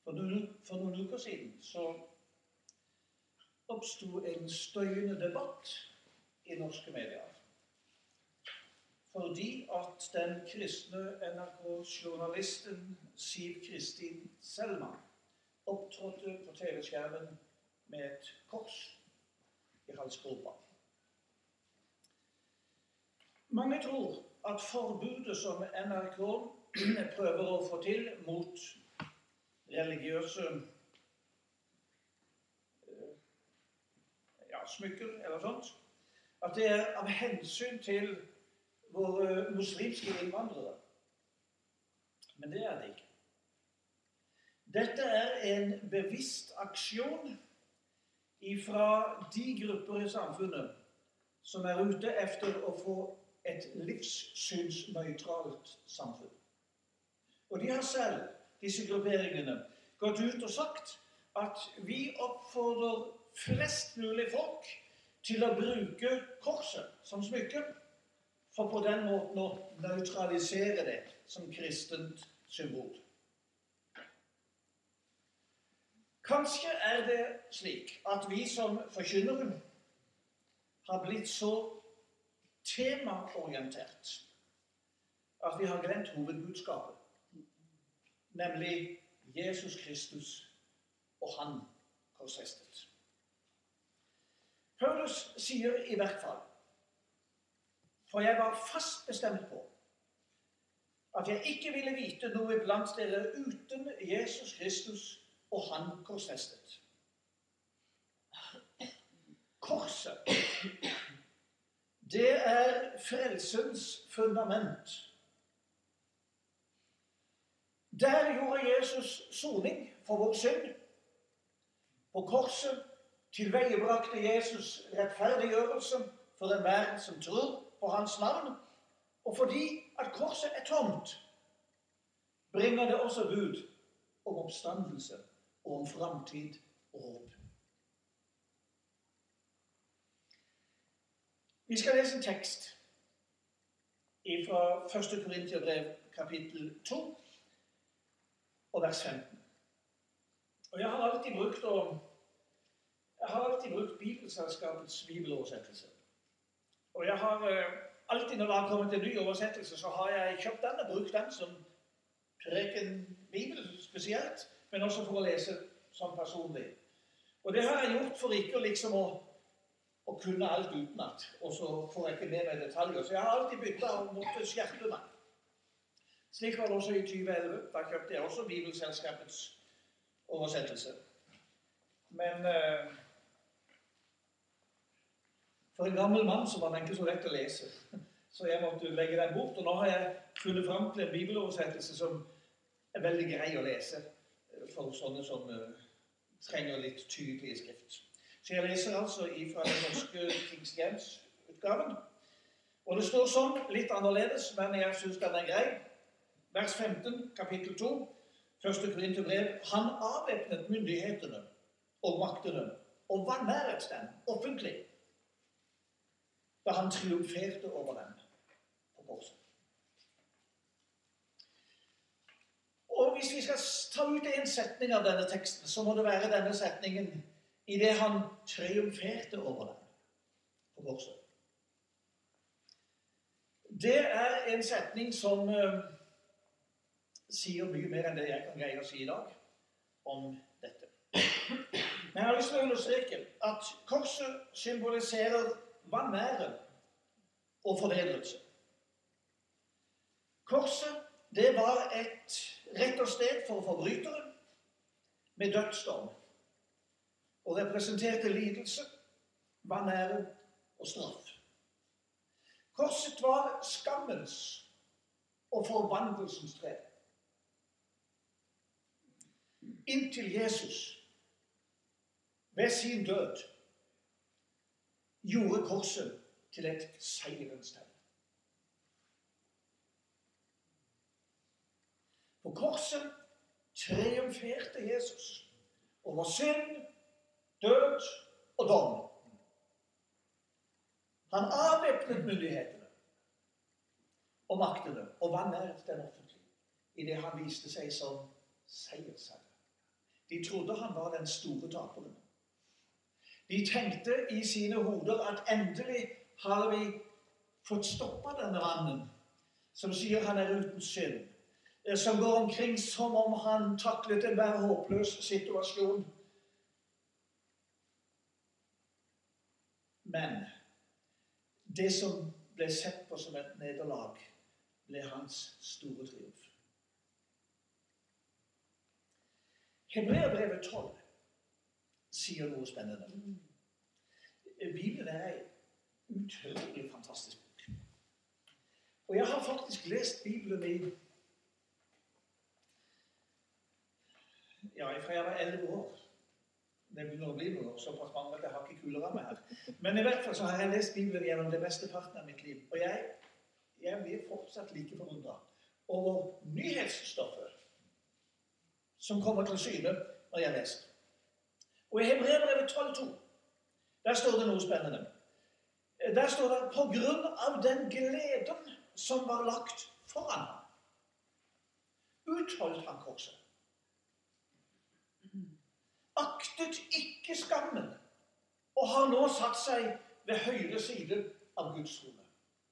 For noen uker siden så oppstod en støyende debatt i norske medier. Fordi at den kristne NRK-journalisten Siv Kristin Selman opptrådte på TV-skjermen med et kors i halsgropa. Mange tror at forbudet som NRK prøver å få til mot religiøse smykker eller sånt, at det er av hensyn til våre muslimske innvandrere. Men det er det ikke. Dette er en bevisst aksjon fra de grupper i samfunnet som er ute efter å få et livssynsnøytralt samfunn. Og de har selv, disse grupperingene, gått ut og sagt at vi oppfordrer flest mulig folk til å bruke korset som smykke, for på den måten å nøytralisere det som kristent symbol. Kanskje er det slik at vi som forkynnere har blitt så temaorientert at vi har glemt hovedbudskapet, nemlig Jesus Kristus og han korsfestet. Paulus sier i hvert fall, for jeg var fast bestemt på at jeg ikke ville vite noe blant dere uten Jesus Kristus og han korsfestet. Korset, det er frelsens fundament. Der gjorde Jesus soning for vår synd. På korset tilveiebrakte Jesus rettferdiggjørelse for enhver som tror på hans navn, og fordi at korset er tomt, bringer det også bud om oppstandelse og om framtid og håp. Vi skal lese en tekst fra 1. Korinterbrev kapittel 2 og vers 15. Og jeg har alltid brukt Bibelselskapets bibeloversettelse. Og jeg har alltid, når det har kommet en ny oversettelse, så har jeg kjøpt den og brukt den som preken bibel spesielt, men også for å lese som personlig. Og det har jeg gjort for ikke liksom å kunne alt utenat, og så får jeg ikke med meg detaljer. Så jeg har alltid byttet og måttet skjerpe meg. Slik var det også i 2011. Da kjøpte jeg også Bibelselskapets oversettelse. Men for en gammel mann så var den ikke så lett å lese. Så jeg måtte legge den bort, og nå har jeg funnet frem til en bibeloversettelse som er veldig grei å lese for sånne som trenger litt tydelig skrift. Så jeg leser altså fra den norske King James-utgaven. Og det står sånn, litt annerledes, men jeg synes den er grei. Vers 15, kapittel 2, 1. Korinterbrev. Han avvæpnet myndighetene og maktene og vanæret dem offentlig, da han triumferte over dem på korset. Og hvis vi skal ta ut en setning av denne teksten, så må det være denne setningen i det han triumferte over dem på korset. Det er en setning som sier mye mer enn det jeg kan greie å si i dag om dette. Men jeg har lyst til å understreke at korset symboliserer vanære og fornedrelse. Korset, det var et rett og sted for forbrytere med dødsdom, og representerte lidelse, vanære og straff. Korset var skammens og forbannelsens tre. Inntil Jesus ved sin død gjorde korset til et seierens tegn. På korset triumferte Jesus over synd, død og dom. Han avvæpnet myndighetene og maktene og vanæret den offentlige i det han viste seg som seiersherre. De trodde han var den store taperen. De tenkte i sine hoder at endelig har vi fått stoppet denne mannen, som sier han uten synd, som går omkring som om han taklet enhver håpløs situasjon. Men det som ble sett på som et nederlag, ble hans store triumf. Hebreerbrevet 12 sier noe spennende. Bibelen er en utrolig fantastisk bok. Og jeg har faktisk lest Bibelen fra jeg var 11 år. Det begynner å bli noe såpass mange at jeg har ikke kuleramme her. Men i hvert fall så har jeg lest Bibelen gjennom det beste parten av mitt liv. Og jeg blir fortsatt like forundret over nyhetsstoffet som kommer til syne når jeg leser. Og i Hebreerbrevet 12:2, der står det noe spennende. Der står det, på grunn av den gleden som var lagt foran ham, utholdt han korset. Aktet ikke skammen, og har nå satt seg ved høyre side av Guds trone.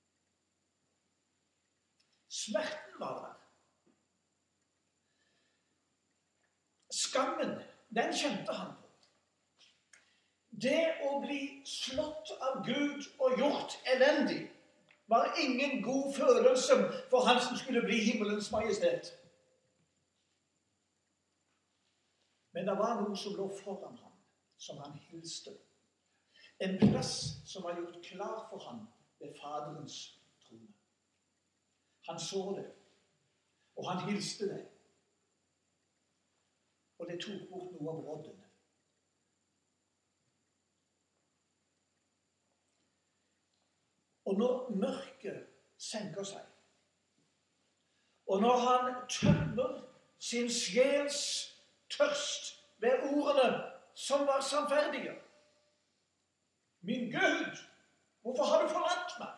Smerten var der. Skammen, den kjente han på. Det å bli slått av Gud og gjort elendig var ingen god følelse for han som skulle bli himmelens majestet. Men det var noe som lå foran ham, som han hilste. En plass som var gjort klar for ham ved Faderens trone. Han så det, og han hilste det. Og det tok bort noe av brodden. Og når mørket senker seg, og når han tømmer sin sjels tørst ved ordene som var sannferdige. Min Gud, hvorfor har du forlatt meg?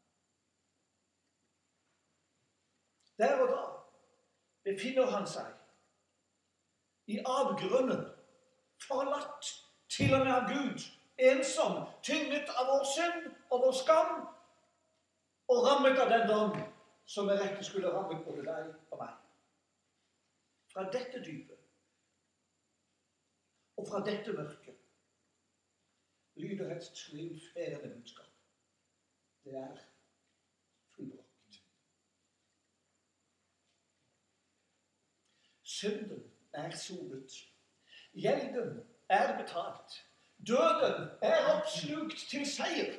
Der og da befinner han seg i avgrunnen, forlatt til og med av Gud, ensom, tynget av vår synd og vår skam, og rammet av den dom som med rette skulle rammet både deg og meg. Fra dette dypet og fra dette mørket lyder et triumferende budskap. Det er fullbrakt. Synden er sonet. Gjelden er betalt. Døden er oppslukt til seier.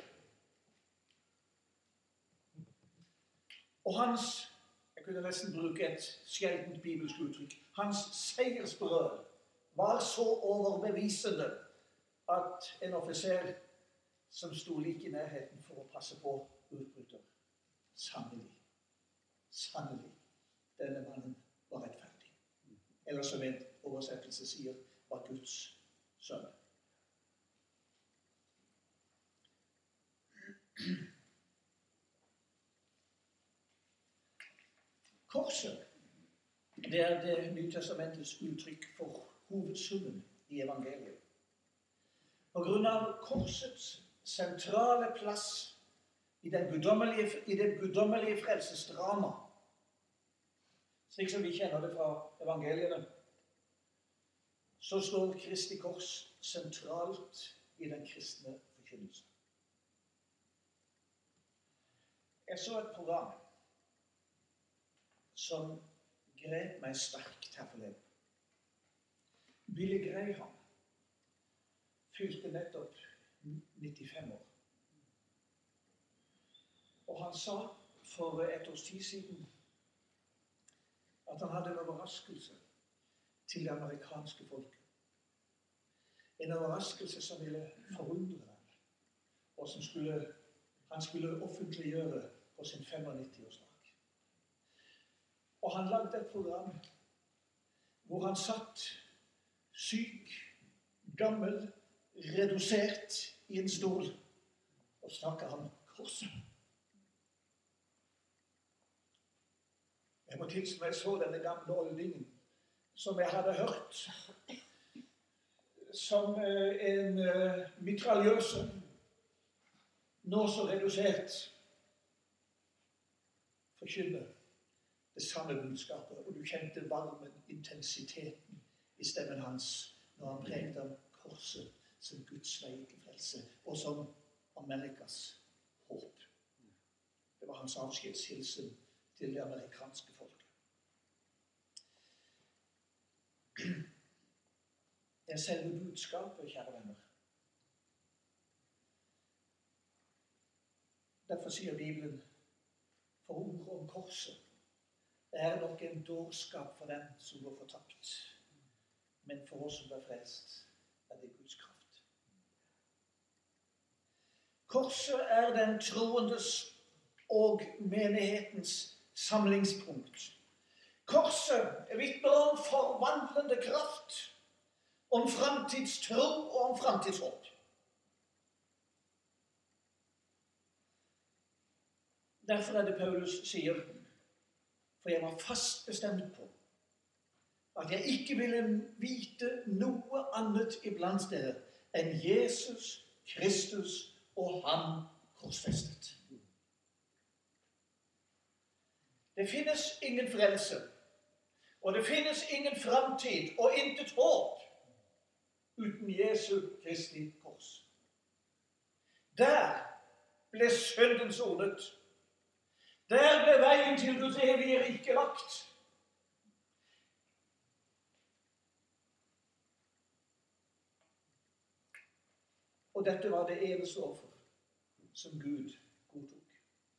Og hans, jeg kunne nesten bruke et sjeldent bibelsk uttrykk, hans seiersbrød var så overbevisende at en offiser som sto like i nærheten for å passe på utbryter, sannelig, denne mannen var rettferdig. Eller som en oversettelse sier, var Guds sønn. Korset, det er det Nytestamentets uttrykk for hovedsummen i evangeliet. På grunn av korsets sentrale plass i det guddommelige frelsesdrama, slik som vi kjenner det fra evangeliene, så står Kristi kors sentralt i den kristne forkynnelsen. Jeg så et program som grep meg sterkt her forleden. Billy Graham fylte nettopp 95 år. Og han sa for et års tid siden at han hadde en overraskelse til det amerikanske folket. En overraskelse som ville forundre dem, og som han skulle offentliggjøre på sin 95-årsdag. Og han lagde et program hvor han satt syk, gammel, redusert i en stol og snakket om korset. Jeg må tilstå, jeg så denne gamle oldingen som jeg hadde hørt som en mitraljøse, nå så redusert, forkynner det samme budskapet, og du kjente varmen, intensiteten i stemmen hans når han prekte om korset som Guds vei til frelse, og som Amerikas håp. Det var hans avskjedshilsen til det amerikanske folket. Det er selve budskapet, kjære venner. Derfor sier Bibelen, for ordet om korset, det er nok en dårskap for dem som går fortapt. Men for oss som blir frelst, er det Guds kraft. Korset er den troendes og menighetens samlingspunkt. Korset vitner om forvandlende kraft, om framtidstro og om framtidshåp. Derfor er det Paulus sier, for jeg var fast bestemt på at jeg ikke ville vite noe annet iblant dere enn Jesus Kristus og ham korsfestet. Det finnes ingen frelse, og det finnes ingen framtid og intet håp uten Jesu Kristi kors. Der ble synden sonet. Der ble veien til Guds evige rike lagt. Og dette var det eneste offer som Gud godtok.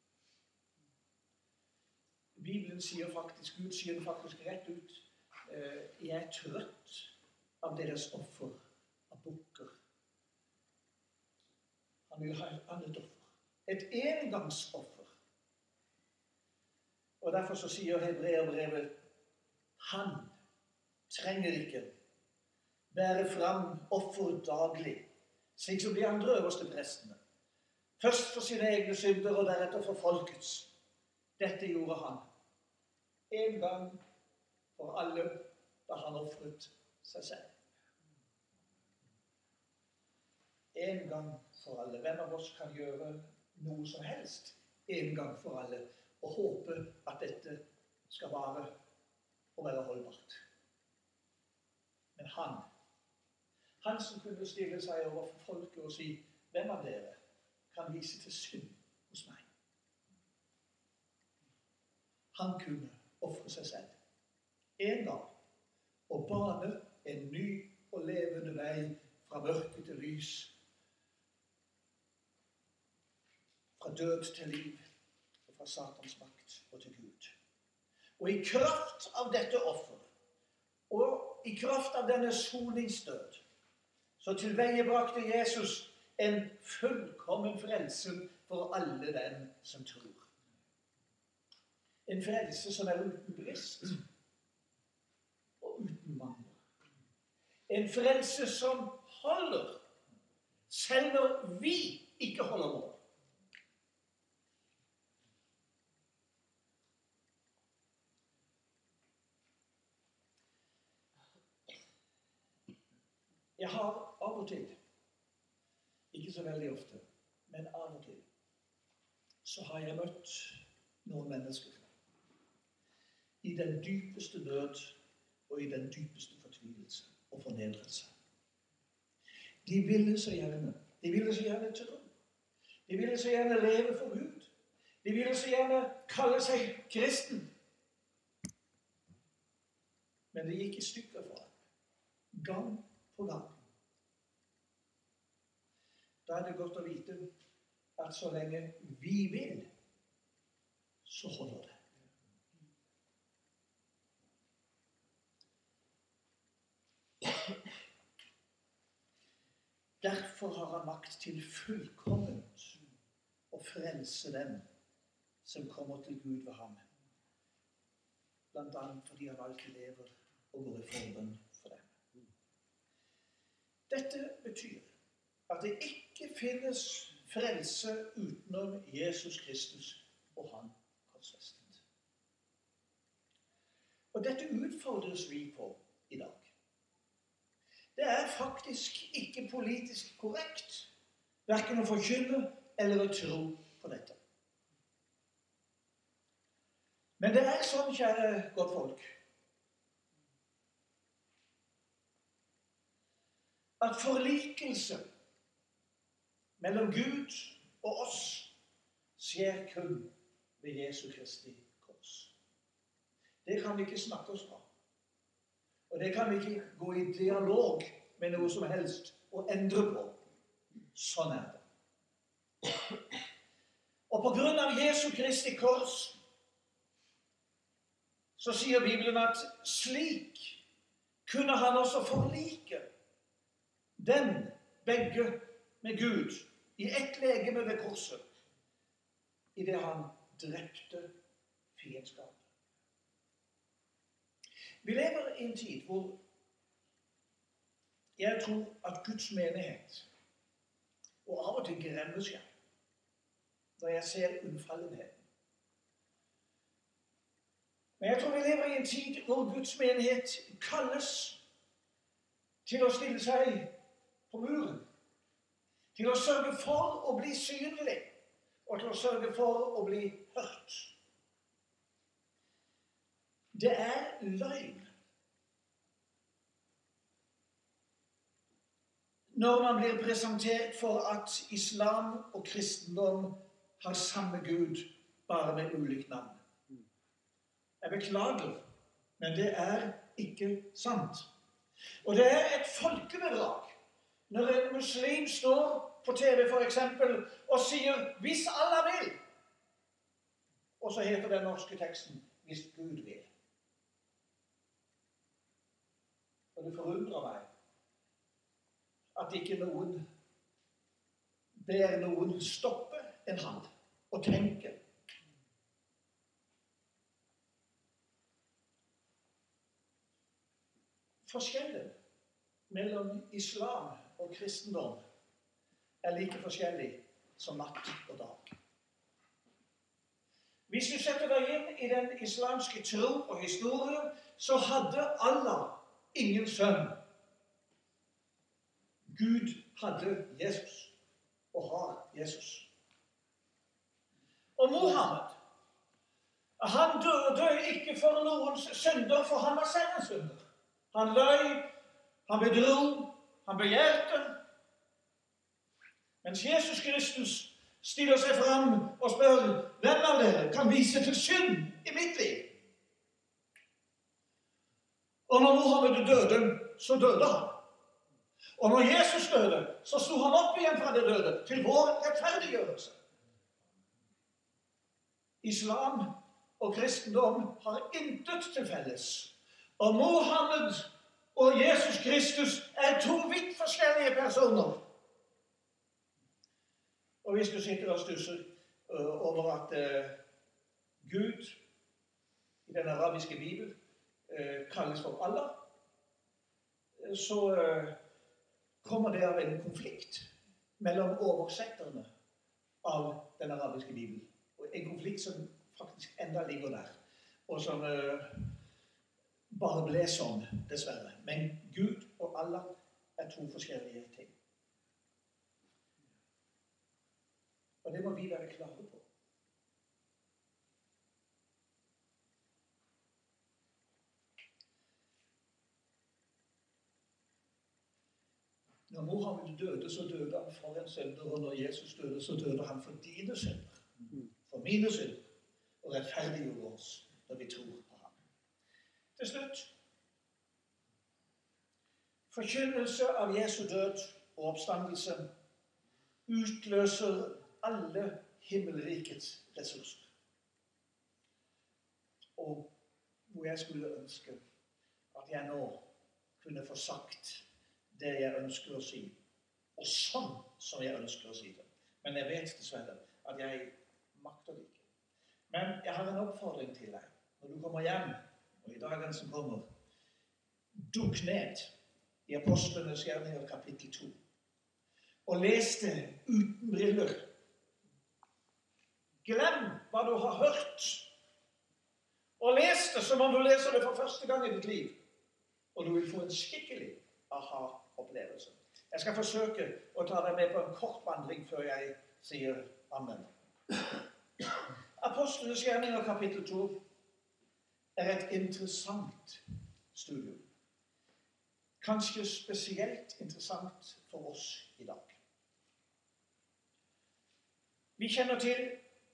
Bibelen sier faktisk, Gud sier det faktisk rett ut, jeg er trøtt av deres offer av bukker. Han vil ha et annet offer. Et engangsoffer. Og derfor så sier Hebreerbrevet, han trenger ikke bære fram offer daglig, slik som de andre øverste prestene. Først for sine egne synder, og deretter for folkets. Dette gjorde han en gang for alle, da han offret seg selv. En gang for alle. Hvem av oss kan gjøre noe som helst en gang for alle, og håpe at dette skal vare og være holdbart. Men han som kunne stille seg overfor folket og si, hvem av dere kan vise til synd hos meg? Han kunne offre seg selv en gang og bane en ny og levende vei fra mørke til lys, fra død til liv, fra Satans makt og til Gud. Og i kraft av dette offeret, og i kraft av denne soningsdød, så tilveiebrakte Jesus en fullkommen frelse for alle dem som tror. En frelse som er uten brist og uten mangel. En frelse som holder, selv når vi ikke holder mål. Jeg har av og til, ikke så veldig ofte, men av og til, så har jeg møtt noen mennesker i den dypeste nød og i den dypeste fortvilelse og fornedrelse. De ville så gjerne tro. De ville så gjerne leve for Gud. De ville så gjerne kalle seg kristen. Men det gikk i stykker for ham, gang på gang. Da er det godt å vite at så lenge vi vil, så holder det. Derfor har han makt til fullkomment å frelse dem som kommer til Gud ved ham. Blant annet fordi han alltid lever og går i forbønn for dem. Dette betyr at det ikke finnes frelse utenom Jesus Kristus og han korsfestet. Og dette utfordres vi på i dag. Det det er faktisk ikke politisk korrekt, hverken å forkynne eller å tro på dette. Men det er sånn, kjære godt folk, at forlikelse mellom Gud og oss skjer kun ved Jesu Kristi kors. Det kan vi ikke snakke oss fra. Og det kan vi ikke gå i dialog med noe som helst og endre på. Sånn er det. Og på grunn av Jesu Kristi kors så sier Bibelen at slik kunne han også forlike dem begge med Gud i ett legeme ved korset, i det han drepte fiendskap. Vi lever i en tid hvor jeg tror at Guds menighet, og av og til gremmes jeg når jeg ser unnfallenheten. Men jeg tror vi lever i en tid hvor Guds menighet kalles til å stille seg på muren, til å sørge for å bli synlig, og til å sørge for å bli hørt. Det er løgn når man blir presentert for at islam og kristendom har samme Gud, bare med ulikt navn. Jeg beklager, men det er ikke sant. Og det er et folkebedrag når en muslim står på TV for eksempel og sier «hvis Allah vil», og så heter den norske teksten «hvis Gud vil». Og det forundrer meg at ikke noen ber noen stoppe en hand og tenke. Forskjellen mellom islam og kristendom er like forskjellig som natt og dag. Hvis du setter deg inn i den islamske tro og historie, så hadde Allah ingen sønn. Gud hadde Jesus, og har Jesus. Og Mohammed, han døde ikke for noens synder, for han var selv en synder. Han løy, han bedro, han begjærte. Mens Jesus Kristus stiller seg fram og spør, hvem av dere kan vise til synd i mitt liv? Og når Mohammed døde, så døde han. Og når Jesus døde, så sto han opp igjen fra det døde til vår rettferdiggjørelse. Islam og kristendom har intet til felles. Og Mohammed og Jesus Kristus er to vidt forskjellige personer. Og hvis du sitter og stusser over at Gud i den arabiske Bibel kalles for Allah, så kommer det av en konflikt mellom oversetterne av den arabiske Bibel. Og en konflikt som faktisk enda ligger der, og som bare ble sånn, dessverre. Men Gud og Allah er to forskjellige ting. Og det må vi være klare på. Når Mohammed døde, så døde han for en synder, og når Jesus døde, så døde han for dine synder, for mine synder, og rettferdiggjorde oss når vi tror på ham. Til slutt, forkynnelse av Jesu død og oppstandelse utløser alle himmelrikets ressurser. Og hvor jeg skulle ønske at jeg nå kunne få sagt det jeg ønsker å si, og sånn som jeg ønsker å si det. Men jeg vet dessverre at jeg makter det ikke. Men jeg har en oppfordring til deg. Når du kommer hjem, og i dagen som kommer, dukk ned i Apostlenes gjerninger kapittel 2, og les det uten briller. Glem hva du har hørt, og les det som om du leser det for første gang i ditt liv, og du vil få en skikkelig aha-opplevelse. Jeg skal forsøke å ta deg med på en kort vandring før jeg sier amen. Apostlenes gjerninger kapittel 2 er et interessant studium. Kanskje spesielt interessant for oss i dag. Vi kjenner til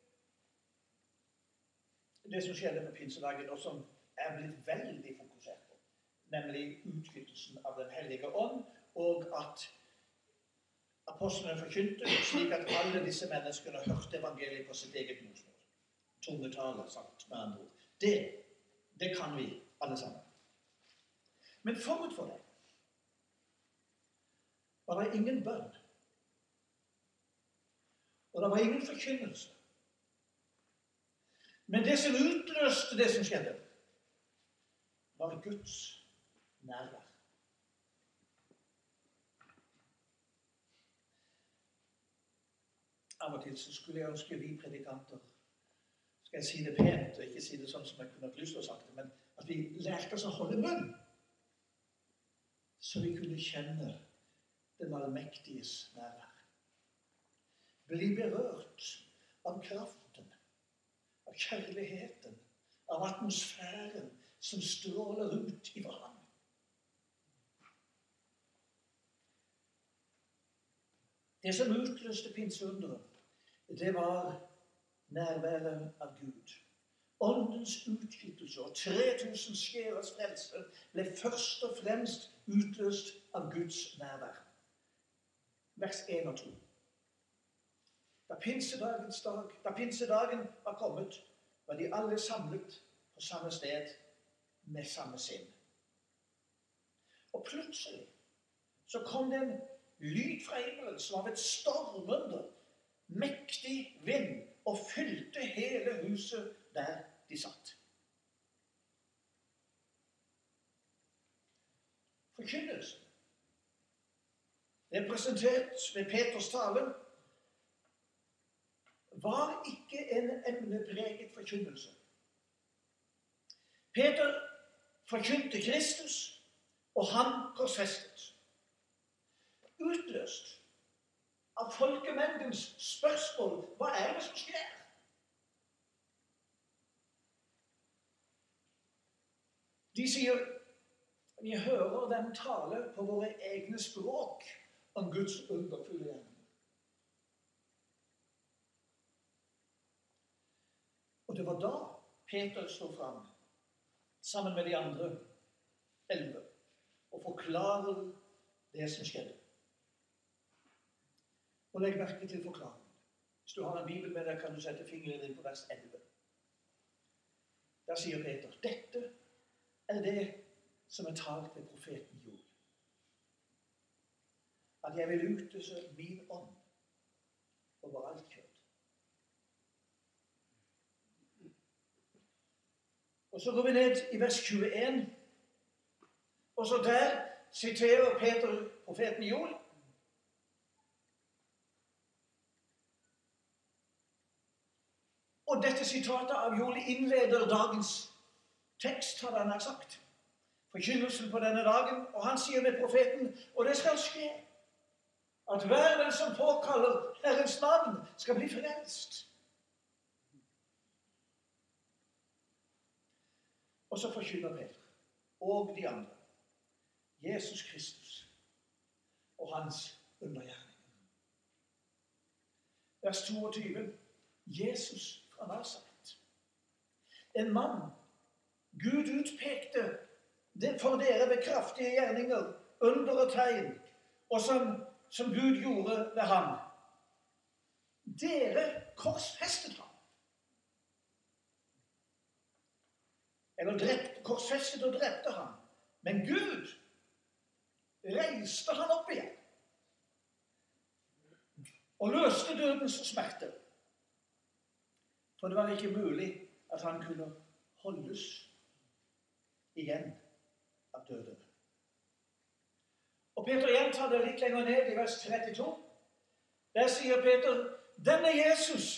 det som skjedde på pinsedagen, og som er blitt veldig fokusert på, nemlig utgytelsen av den hellige ånd, og at apostlene forkynte slik at alle disse menneskene hørte evangeliet på sitt eget morsmål. Tungetale, sagt med andre ord. Det kan vi alle sammen. Men forut for det var det ingen bønn. Og det var ingen forkynnelse. Men det som utløste det som skjedde, var Guds nærvær. Av og til så skulle jeg ønske vi predikanter, skal jeg si det pent og ikke si det sånn som jeg kunne hatt lyst til å sagt det, men at vi lærte oss å holde munn, så vi kunne kjenne den allmektiges nærvær. Bli berørt av kraften, av kjærligheten, av atmosfæren som stråler ut i hverandre. Det som utløste pinseunderet, det var nærværet av Gud. Åndens utgytelse og 3000 sjelers frelse ble først og fremst utløst av Guds nærvær. Vers 1 og 2. Da pinsedagen var kommet, var de alle samlet på samme sted med samme sinn. Og plutselig så kom det en lyd fra himmelen som av et stormende, mektig vind, og fylte hele huset der de satt. Forkynnelsen, representert ved Peters tale, var ikke en emnepreget forkynnelse. Peter forkynte Kristus, og han korsfestet. Utløst av folkemengdens spørsmål, hva er det som skjer? De sier, vi hører dem tale på våre egne språk om Guds underfulle gjerninger. Og det var da Peter stod fram, sammen med de andre 11, og forklarer det som skjedde. Og legg merke til forklaringen. Hvis du har en bibel med deg, kan du sette fingeren inn på vers 11. Der sier Peter, dette er det som er talt ved profeten Joel. At jeg vil utøse min ånd over alt kjøtt. Og så går vi ned i vers 21, og så der siterer Peter profeten Joel. Og dette sitatet av Joel innleder dagens tekst, hadde han sagt. Forkynnelsen på denne dagen, og han sier ved profeten, og det skal skje, at hver den som påkaller Herrens navn skal bli frelst. Og så forkynner Peter, og de andre, Jesus Kristus og hans undergjerninger. Vers 22, Jesus fra Nasaret. En mann Gud utpekte for dere ved kraftige gjerninger, under og tegn, og som Gud gjorde ved ham. Dere korsfestet ham. Eller korsfestet og drepte ham. Men Gud reiste han opp igjen. Og løste dødens smerte. For det var ikke mulig at han kunne holdes igjen av døden. Og Peter gjentar det litt lenger ned i vers 32. Der sier Peter, denne Jesus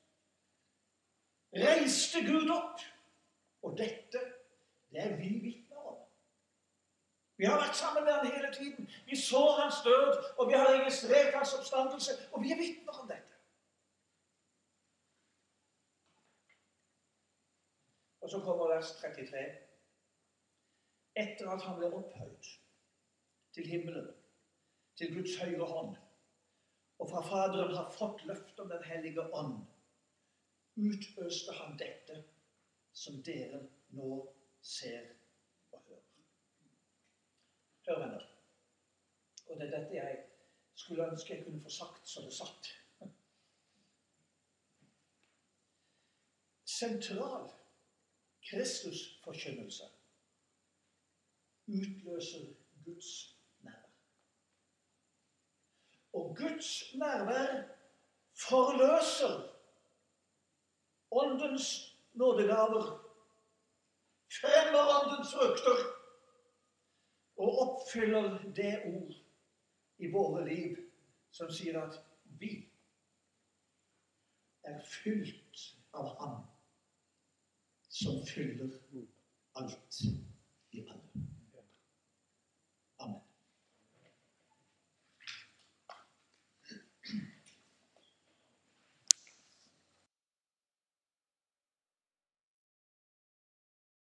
reiste Gud opp, og dette, det er vi vitner om. Vi har vært sammen med han hele tiden. Vi så hans død, og vi har registrert hans oppstandelse, og vi er vitner om dette. Og så kommer vers 33. Etter at han ble opphøyd til himmelen, til Guds høyre hånd, og fra Faderen har fått løfte om den hellige ånd, utøste han dette som dere nå ser og hører. Hør, venner. Og det er dette jeg skulle ønske jeg kunne få sagt så det satt. Sentral Kristusforkynnelse utløser Guds nærvær. Og Guds nærvær forløser åndens nådegaver, fremmer åndens frukter og oppfyller det ord i våre liv som sier at vi er fylt av ham som fyller alt.